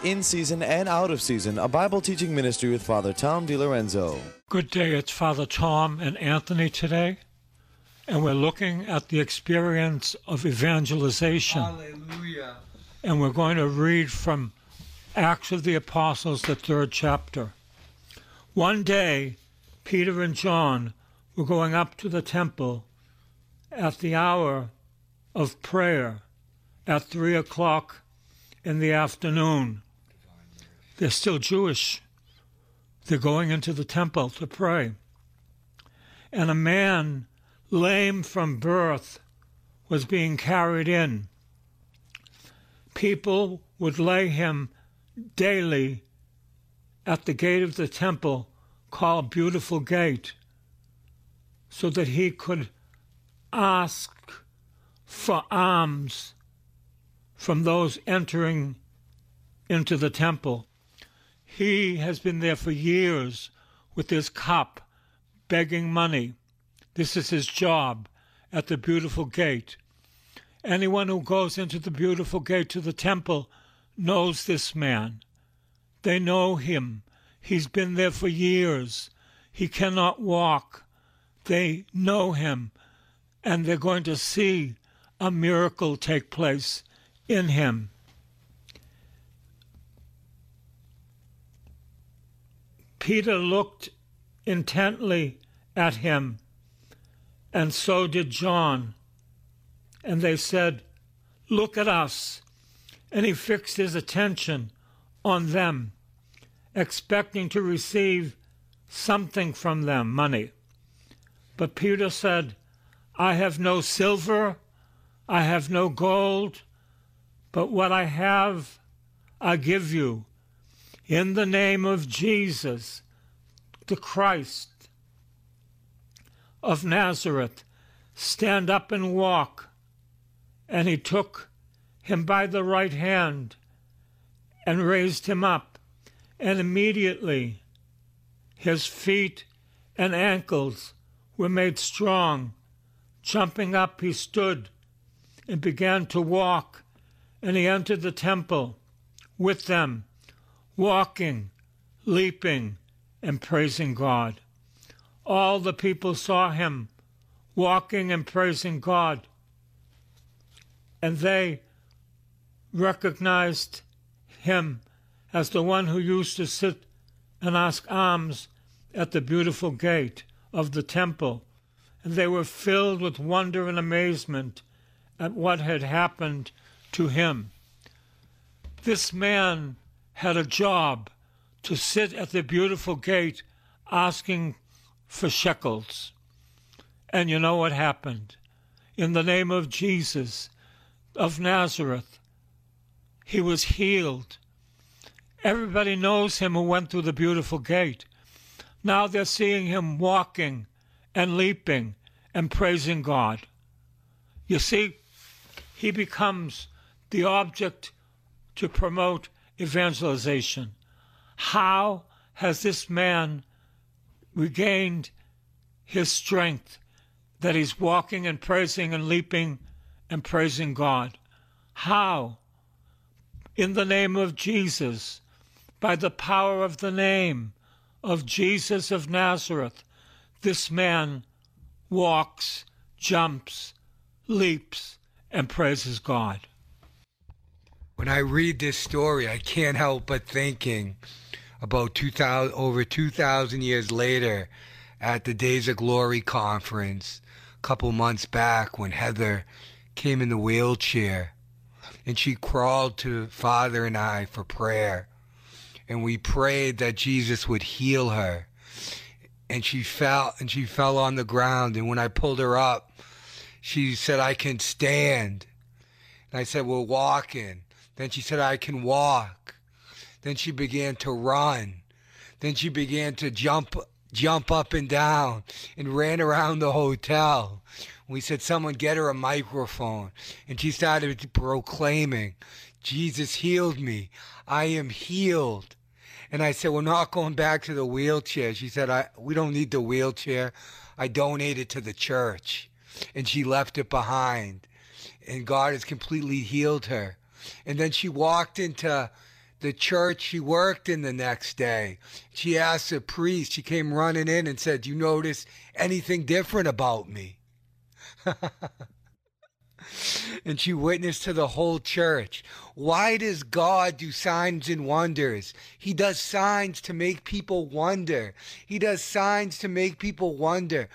In Season and Out of Season, a Bible teaching ministry with Father Tom DiLorenzo. Good day, it's Father Tom and Anthony today, and we're looking at the experience of evangelization. Hallelujah. And we're going to read from Acts of the Apostles, the 3rd chapter. One day, Peter and John were going up to the temple at the hour of prayer at 3 o'clock in the afternoon. They're still Jewish. They're going into the temple to pray. And a man, lame from birth, was being carried in. People would lay him daily at the gate of the temple called Beautiful Gate so that he could ask for alms from those entering into the temple. He has been there for years with his cup, begging money. This is his job at the Beautiful Gate. Anyone who goes into the Beautiful Gate to the temple knows this man. They know him. He's been there for years. He cannot walk. They know him, and they're going to see a miracle take place in him. Peter looked intently at him, and so did John. And they said, "Look at us." And he fixed his attention on them, expecting to receive something from them, money. But Peter said, "I have no silver, I have no gold, but what I have I give you. In the name of Jesus, the Christ of Nazareth, stand up and walk." And he took him by the right hand and raised him up. And immediately his feet and ankles were made strong. Jumping up, he stood and began to walk. And he entered the temple with them, walking, leaping, and praising God. All the people saw him walking and praising God, and they recognized him as the one who used to sit and ask alms at the Beautiful Gate of the temple. And they were filled with wonder and amazement at what had happened to him. This man had a job to sit at the Beautiful Gate asking for shekels. And you know what happened? In the name of Jesus of Nazareth, he was healed. Everybody knows him who went through the Beautiful Gate. Now they're seeing him walking and leaping and praising God. You see, he becomes the object to promote evangelization. How has this man regained his strength that he's walking and praising and leaping and praising God? How? In the name of Jesus, by the power of the name of Jesus of Nazareth, this man walks, jumps, leaps, and praises God. When I read this story, I can't help but thinking about over 2,000 years later at the Days of Glory conference a couple months back when Heather came in the wheelchair and she crawled to Father and I for prayer. And we prayed that Jesus would heal her. And she fell on the ground. And when I pulled her up, she said, "I can stand." And I said, "We're walking." Then she said, "I can walk." Then she began to run. Then she began to jump up and down and ran around the hotel. We said, "Someone get her a microphone." And she started proclaiming, "Jesus healed me. I am healed." And I said, "We're not going back to the wheelchair." She said, "We don't need the wheelchair. I donated to the church." And she left it behind. And God has completely healed her. And then she walked into the church she worked in the next day. She asked a priest, she came running in and said, "You notice anything different about me?" And she witnessed to the whole church. Why does God do signs and wonders? He does signs to make people wonder. He does signs to make people wonder.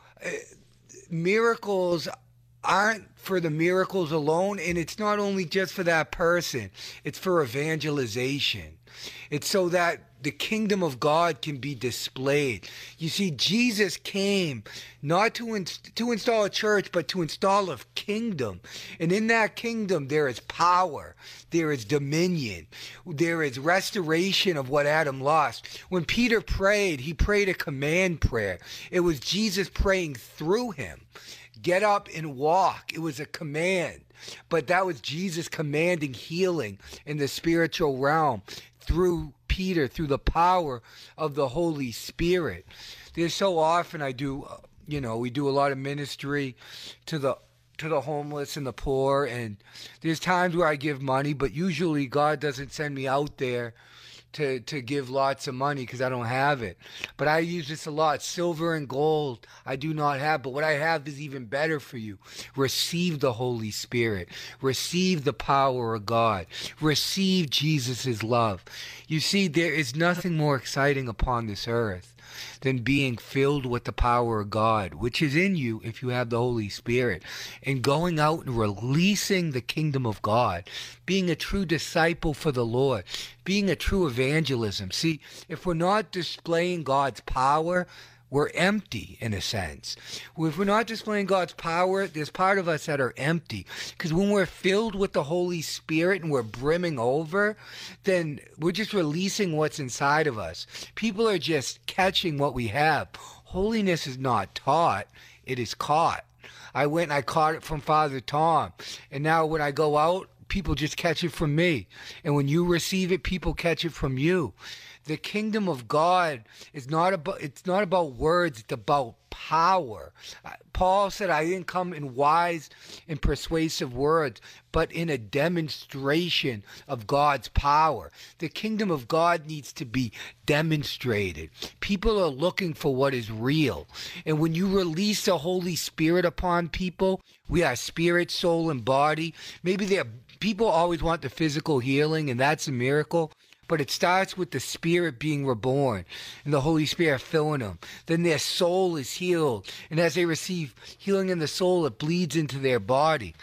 Miracles aren't for the miracles alone, and it's not only just for that person. It's for evangelization. It's so that the kingdom of God can be displayed. You see, Jesus came not to install a church, but to install a kingdom. And in that kingdom, there is power. There is dominion. There is restoration of what Adam lost. When Peter prayed, he prayed a command prayer. It was Jesus praying through him. Get up and walk. It was a command. But that was Jesus commanding healing in the spiritual realm through Peter, through the power of the Holy Spirit. There's so often we do a lot of ministry to the homeless and the poor, and there's times where I give money, but usually God doesn't send me out there to give lots of money because I don't have it. But I use this a lot. Silver and gold I do not have, but what I have is even better for you. Receive the Holy Spirit. Receive the power of God. Receive Jesus' love. You see, there is nothing more exciting upon this earth than being filled with the power of God, which is in you if you have the Holy Spirit, and going out and releasing the kingdom of God, being a true disciple for the Lord, being a true evangelism. See, if we're not displaying God's power, we're empty in a sense. If we're not displaying God's power, there's part of us that are empty. Because when we're filled with the Holy Spirit and we're brimming over, then we're just releasing what's inside of us. People are just catching what we have. Holiness is not taught, it is caught. I went and I caught it from Father Tom. And now when I go out, people just catch it from me. And when you receive it, people catch it from you. The kingdom of God is not about words, it's about power. Paul said, I didn't come in wise and persuasive words, but in a demonstration of God's power. The kingdom of God needs to be demonstrated. People are looking for what is real. And when you release the Holy Spirit upon people, we are spirit, soul, and body. Maybe people always want the physical healing, and that's a miracle. But it starts with the Spirit being reborn and the Holy Spirit filling them. Then their soul is healed. And as they receive healing in the soul, it bleeds into their body.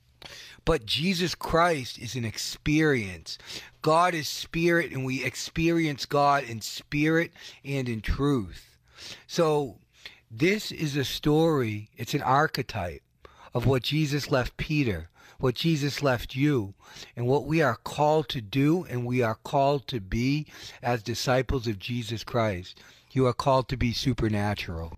But Jesus Christ is an experience. God is spirit, and we experience God in spirit and in truth. So this is a story, it's an archetype of what Jesus left Peter, what Jesus left you, and what we are called to do and we are called to be as disciples of Jesus Christ. You are called to be supernatural.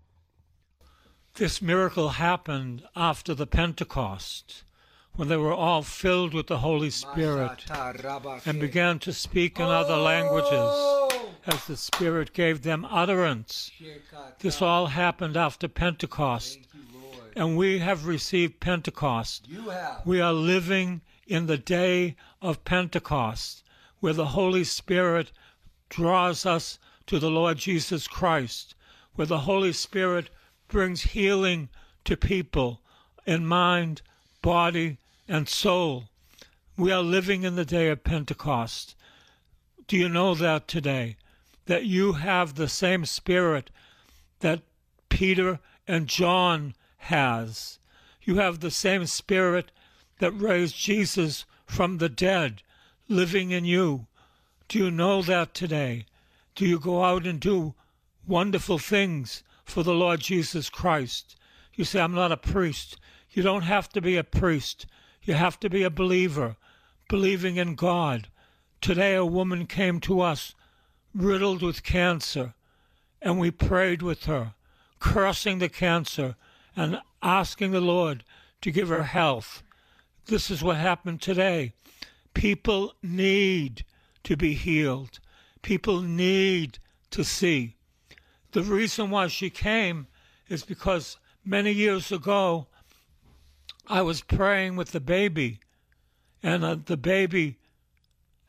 This miracle happened after the Pentecost, when they were all filled with the Holy Spirit and began to speak in other languages as the Spirit gave them utterance. This all happened after Pentecost. And we have received Pentecost. You have. We are living in the day of Pentecost, where the Holy Spirit draws us to the Lord Jesus Christ, where the Holy Spirit brings healing to people in mind, body, and soul. We are living in the day of Pentecost. Do you know that today? That you have the same Spirit that Peter and John has. You have the same Spirit that raised Jesus from the dead living in you. Do you know that today? Do you go out and do wonderful things for the Lord Jesus Christ? You say, I'm not a priest. You don't have to be a priest. You have to be a believer, believing in God. Today a woman came to us riddled with cancer, and we prayed with her, cursing the cancer and asking the Lord to give her health. This is what happened today. People need to be healed. People need to see. The reason why she came is because many years ago, I was praying with the baby, and the baby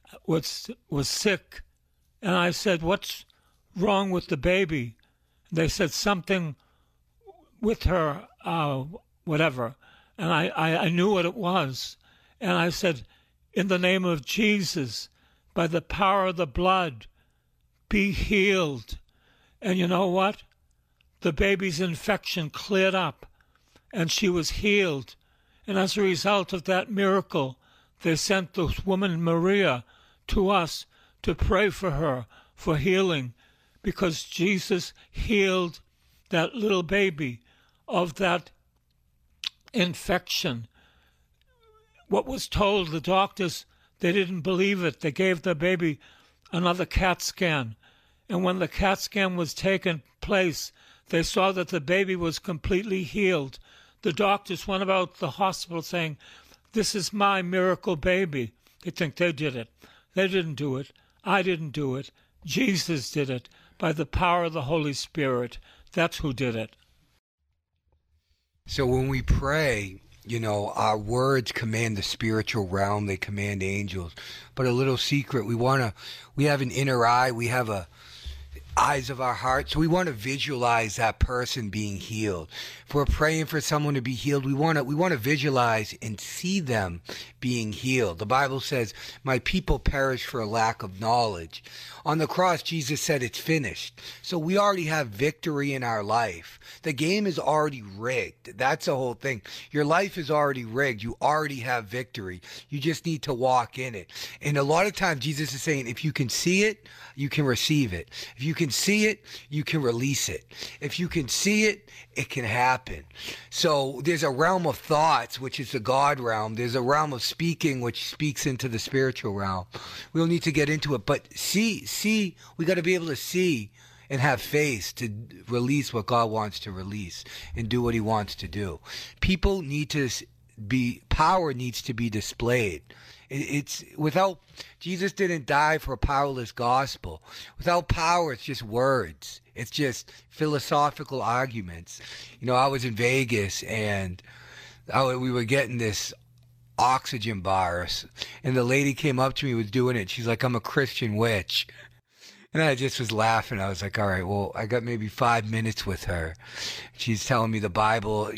was sick, and I said, "What's wrong with the baby?" They said something with her, whatever, and I knew what it was, and I said, "In the name of Jesus, by the power of the blood, be healed." And you know what? The baby's infection cleared up, and she was healed. And as a result of that miracle, they sent this woman, Maria, to us to pray for her for healing, because Jesus healed that little baby of that infection. What was told, the doctors, they didn't believe it. They gave the baby another CAT scan. And when the CAT scan was taken place, they saw that the baby was completely healed. The doctors went about the hospital saying, "This is my miracle baby." They think they did it. They didn't do it. I didn't do it. Jesus did it by the power of the Holy Spirit. That's who did it. So when we pray, our words command the spiritual realm. They command angels. But a little secret, we have an inner eye. We have eyes of our heart. So we want to visualize that person being healed. If we're praying for someone to be healed, we want to visualize and see them being healed. The Bible says, "My people perish for a lack of knowledge." On the cross, Jesus said it's finished. So we already have victory in our life. The game is already rigged. That's the whole thing. Your life is already rigged. You already have victory. You just need to walk in it. And a lot of times Jesus is saying, if you can see it, you can receive it. If you can see it, you can release it. If you can see it, it can happen. So there's a realm of thoughts, which is the God realm. There's a realm of speaking, which speaks into the spiritual realm. We don't need to get into it, but we got to be able to see and have faith to release what God wants to release and do what he wants to do. Power needs to be displayed. Jesus didn't die for a powerless gospel. Without power, it's just words. It's just philosophical arguments. I was in Vegas and we were getting this oxygen bar, and the lady came up to me, was doing it. She's like, "I'm a Christian witch." And I just was laughing. I was like, all right, well, I got maybe 5 minutes with her. She's telling me the Bible,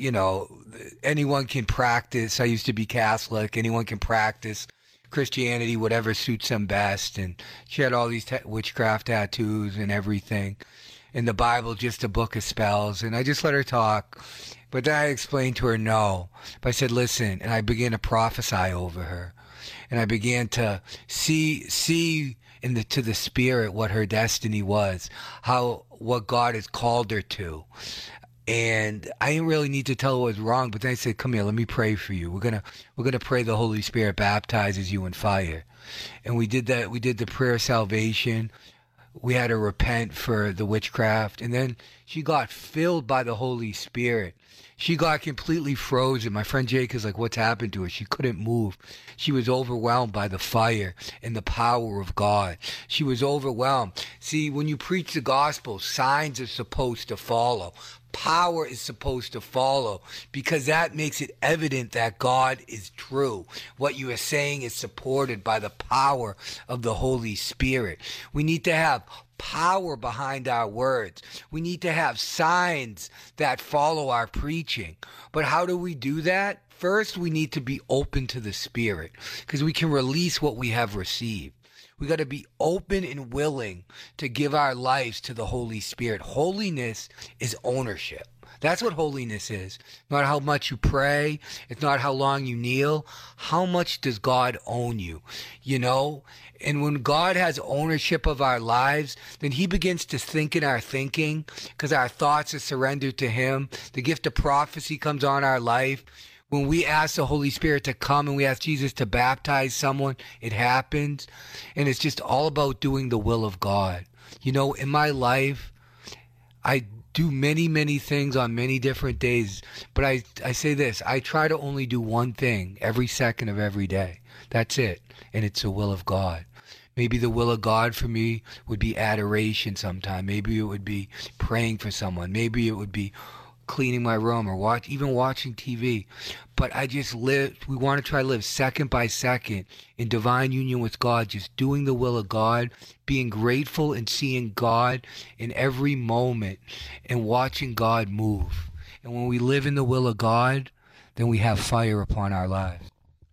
anyone can practice. I used to be Catholic. Anyone can practice Christianity, whatever suits them best. And she had all these witchcraft tattoos and everything. And the Bible, just a book of spells. And I just let her talk. But then I explained to her no. But I said, listen, and I began to prophesy over her. And I began to see to the spirit what her destiny was, what God has called her to. And I didn't really need to tell her what was wrong, but then I said, "Come here, let me pray for you. We're gonna pray the Holy Spirit baptizes you in fire." And we did that. We did the prayer of salvation. We had her repent for the witchcraft, and then she got filled by the Holy Spirit. She got completely frozen. My friend Jake is like, "What's happened to her?" She couldn't move. She was overwhelmed by the fire and the power of God. She was overwhelmed. See, when you preach the gospel, signs are supposed to follow. Power is supposed to follow, because that makes it evident that God is true. What you are saying is supported by the power of the Holy Spirit. We need to have power behind our words. We need to have signs that follow our preaching. But how do we do that? First, we need to be open to the Spirit, because we can release what we have received. We got to be open and willing to give our lives to the Holy Spirit. Holiness is ownership. That's what holiness is. Not how much you pray. It's not how long you kneel. How much does God own you? And when God has ownership of our lives, then he begins to think in our thinking, because our thoughts are surrendered to him. The gift of prophecy comes on our life. When we ask the Holy Spirit to come and we ask Jesus to baptize someone, it happens. And it's just all about doing the will of God. In my life, I do many, many things on many different days. But I say this, I try to only do one thing every second of every day. That's it. And it's the will of God. Maybe the will of God for me would be adoration sometime. Maybe it would be praying for someone. Maybe it would be cleaning my room or even watching TV. But we want to try to live second by second in divine union with God, just doing the will of God, being grateful and seeing God in every moment and watching God move. And when we live in the will of God, then we have fire upon our lives.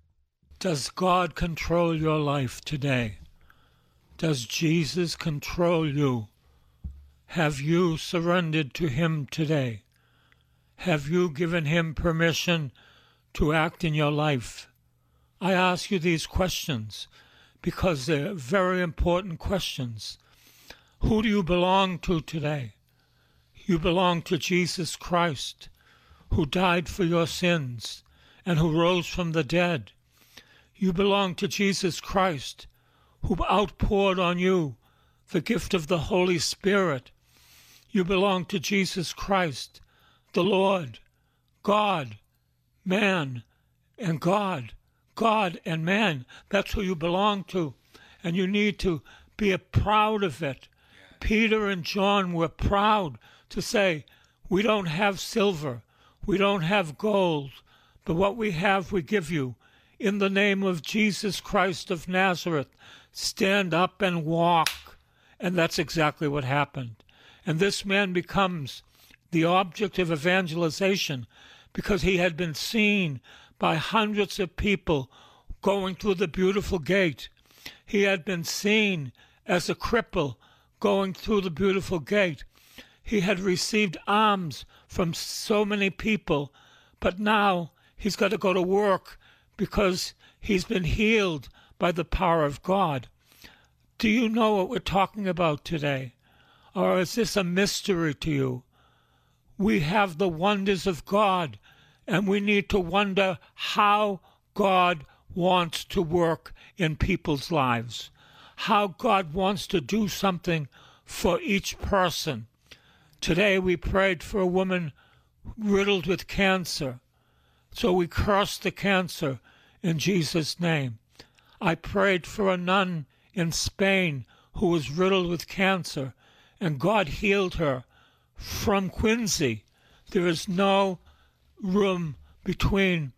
Does God control your life today? Does Jesus control you? Have you surrendered to him today? Have you given him permission to act in your life? I ask you these questions because they're very important questions. Who do you belong to today? You belong to Jesus Christ, who died for your sins and who rose from the dead. You belong to Jesus Christ, who outpoured on you the gift of the Holy Spirit. You belong to Jesus Christ, the Lord, God, man, and God. God and man, that's who you belong to, and you need to be proud of it. Peter and John were proud to say, we don't have silver, we don't have gold, but what we have we give you. In the name of Jesus Christ of Nazareth, stand up and walk. And that's exactly what happened. And this man becomes the object of evangelization because he had been seen by hundreds of people going through the beautiful gate. He had been seen as a cripple going through the beautiful gate. He had received alms from so many people, but now he's got to go to work because he's been healed by the power of God. Do you know what we're talking about today? Or is this a mystery to you? We have the wonders of God, and we need to wonder how God wants to work in people's lives, how God wants to do something for each person. Today we prayed for a woman riddled with cancer, so we cursed the cancer in Jesus' name. I prayed for a nun in Spain who was riddled with cancer, and God healed her from quinsy. There is no room between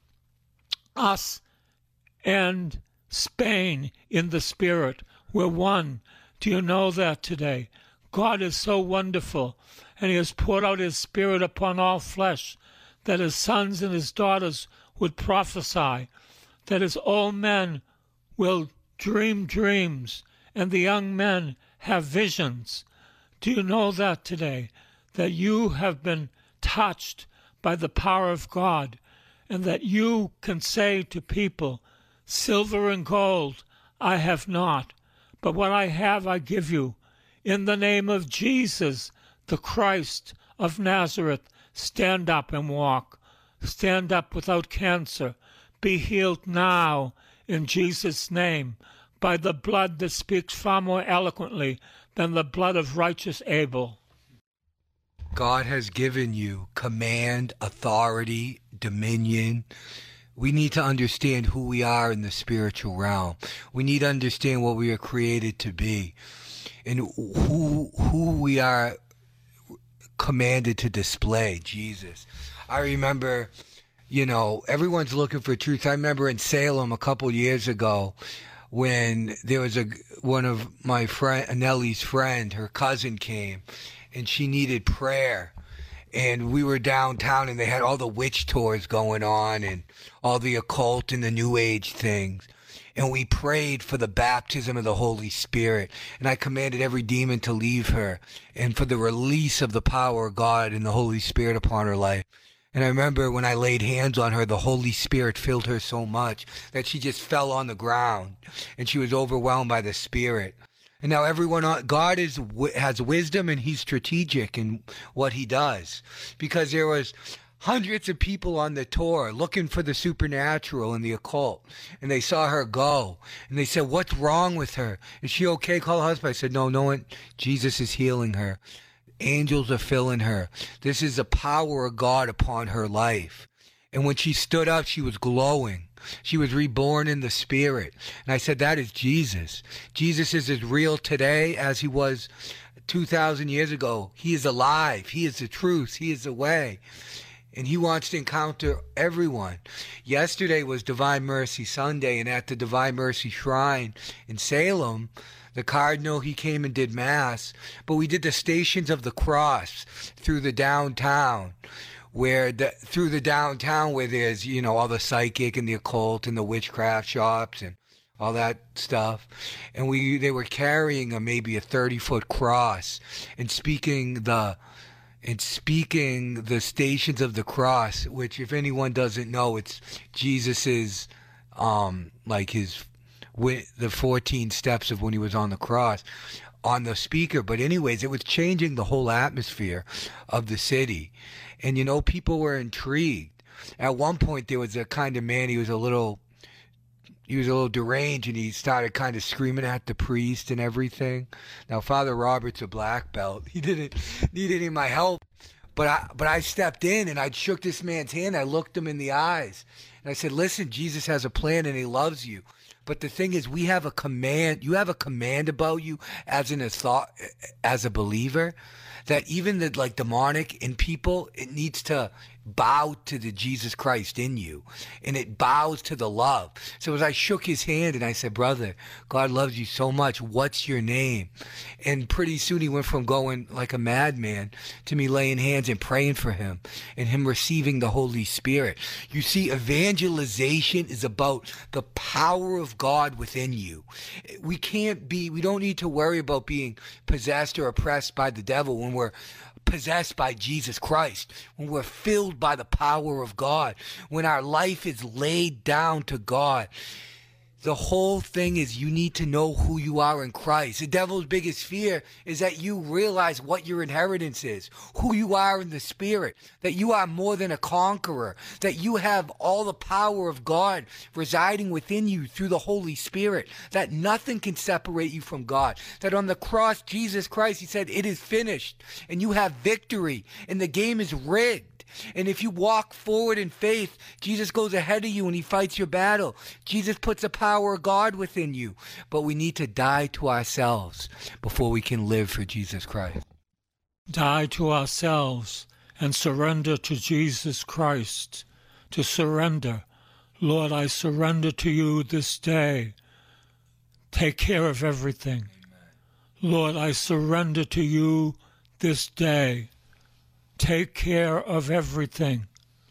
us and Spain in the Spirit. We're one. Do you know that today? God is so wonderful, and he has poured out his Spirit upon all flesh, that his sons and his daughters would prophesy, that his old men will dream dreams, and the young men have visions. Do you know that today? That you have been touched by the power of God, and that you can say to people, silver and gold I have not, but what I have I give you. In the name of Jesus, the Christ of Nazareth, stand up and walk. Stand up without cancer. Be healed now in Jesus' name, by the blood that speaks far more eloquently than the blood of righteous Abel. God has given you command, authority, dominion. We need to understand who we are in the spiritual realm. We need to understand what we are created to be and who we are commanded to display, Jesus. I remember, everyone's looking for truth. I remember in Salem a couple years ago when there was one of my friend, Nellie's friend, her cousin came, and she needed prayer. And we were downtown, and they had all the witch tours going on and all the occult and the New Age things. And we prayed for the baptism of the Holy Spirit. And I commanded every demon to leave her and for the release of the power of God and the Holy Spirit upon her life. And I remember when I laid hands on her, the Holy Spirit filled her so much that she just fell on the ground and she was overwhelmed by the Spirit. And now God has wisdom, and he's strategic in what he does, because there was hundreds of people on the tour looking for the supernatural and the occult, and they saw her go, and they said, "What's wrong with her? Is she okay? Call her husband." I said, "No one. Jesus is healing her. Angels are filling her. This is the power of God upon her life." And when she stood up, she was glowing. She was reborn in the Spirit. And I said, that is Jesus. Jesus is as real today as he was 2,000 years ago. He is alive. He is the truth. He is the way. And he wants to encounter everyone. Yesterday was Divine Mercy Sunday, and at the Divine Mercy Shrine in Salem, the Cardinal, he came and did Mass, but we did the Stations of the Cross through the downtown, where there's, you know, all the psychic and the occult and the witchcraft shops and all that stuff. And they were carrying maybe a 30-foot cross and speaking the Stations of the Cross, which, if anyone doesn't know, it's Jesus's the 14 steps of when he was on the cross on the speaker. But anyways, it was changing the whole atmosphere of the city. And, you know, people were intrigued. At one point, there was a kind of man, he was a little deranged, and he started kind of screaming at the priest and everything. Now, Father Robert's a black belt. He didn't need any of my help. But I stepped in, and I shook this man's hand. I looked him in the eyes. And I said, listen, Jesus has a plan, and he loves you. But the thing is, we have a command. You have a command about you as a believer, that even the demonic in people, it needs to bow to the Jesus Christ in you, and it bows to the love. So as I shook his hand and I said, brother, God loves you so much. What's your name? And pretty soon he went from going like a madman to me laying hands and praying for him and him receiving the Holy Spirit. You see, evangelization is about the power of God within you. We don't need to worry about being possessed or oppressed by the devil when we're possessed by Jesus Christ, when we're filled by the power of God, when our life is laid down to God. The whole thing is you need to know who you are in Christ. The devil's biggest fear is that you realize what your inheritance is, who you are in the Spirit, that you are more than a conqueror, that you have all the power of God residing within you through the Holy Spirit, that nothing can separate you from God, that on the cross, Jesus Christ, he said, it is finished, and you have victory, and the game is rigged. And if you walk forward in faith, Jesus goes ahead of you and he fights your battle. Jesus puts the power of God within you. But we need to die to ourselves before we can live for Jesus Christ. Die to ourselves and surrender to Jesus Christ. To surrender. Lord, I surrender to you this day. Take care of everything. Amen. Lord, I surrender to you this day. Take care of everything.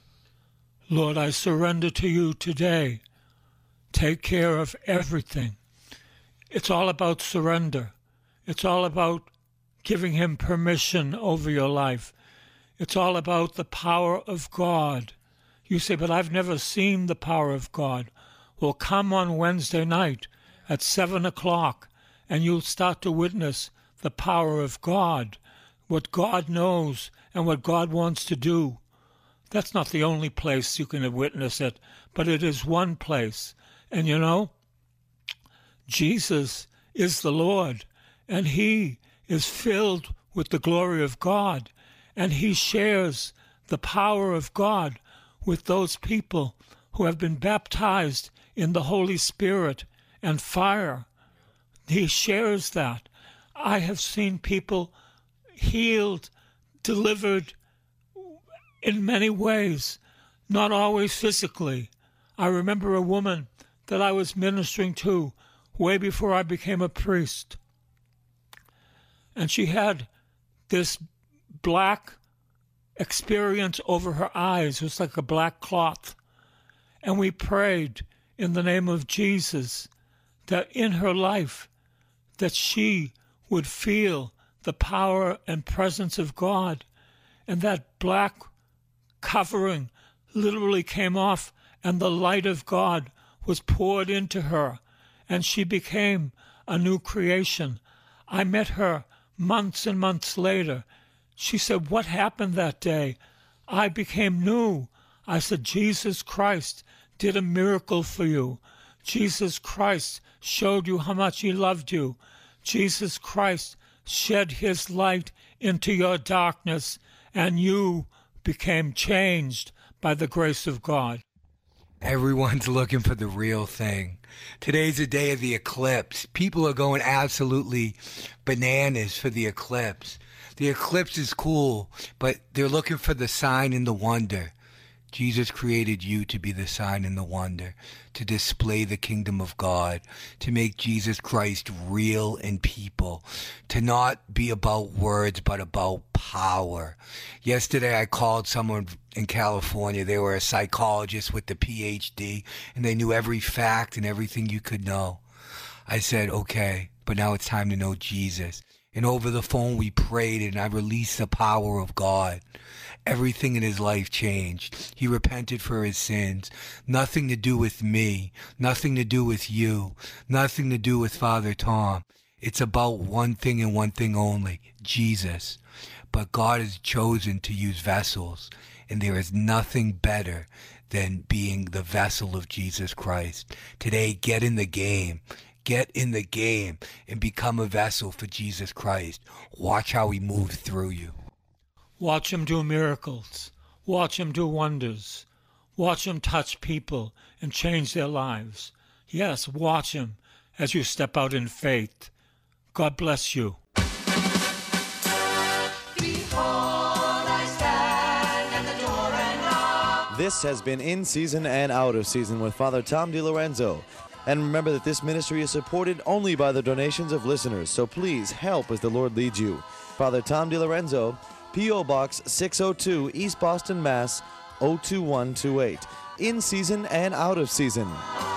Lord, I surrender to you today. Take care of everything. It's all about surrender. It's all about giving him permission over your life. It's all about the power of God. You say, but I've never seen the power of God. Well, come on Wednesday night at 7 o'clock and you'll start to witness the power of God, what God knows and what God wants to do. That's not the only place you can witness it, but it is one place. And you know, Jesus is the Lord, and he is filled with the glory of God, and he shares the power of God with those people who have been baptized in the Holy Spirit and fire. He shares that. I have seen people healed, delivered in many ways, not always physically. I remember a woman that I was ministering to way before I became a priest. And she had this black experience over her eyes. It was like a black cloth. And we prayed in the name of Jesus that in her life that she would feel the power and presence of God. And that black covering literally came off, and the light of God was poured into her, and she became a new creation. I met her months and months later. She said, what happened that day? I became new. I said, Jesus Christ did a miracle for you. Jesus Christ showed you how much he loved you. Jesus Christ shed his light into your darkness, and you became changed by the grace of God. Everyone's looking for the real thing. Today's the day of the eclipse. People are going absolutely bananas for the eclipse. The eclipse is cool, but they're looking for the sign and the wonder. Jesus created you to be the sign and the wonder, to display the kingdom of God, to make Jesus Christ real in people, to not be about words but about power. Yesterday I called someone in California. They were a psychologist with the PhD, and they knew every fact and everything you could know. I said, okay, but now it's time to know Jesus. And over the phone we prayed, and I released the power of God. Everything in his life changed. He repented for his sins. Nothing to do with me. Nothing to do with you. Nothing to do with Father Tom. It's about one thing and one thing only, Jesus. But God has chosen to use vessels, and there is nothing better than being the vessel of Jesus Christ. Today, get in the game. Get in the game and become a vessel for Jesus Christ. Watch how he moves through you. Watch him do miracles. Watch him do wonders. Watch him touch people and change their lives. Yes, watch him as you step out in faith. God bless you. This has been In Season and Out of Season with Father Tom DiLorenzo. And remember that this ministry is supported only by the donations of listeners, so please help as the Lord leads you. Father Tom DiLorenzo, P.O. Box 602, East Boston, Mass. 02128. In Season and Out of Season.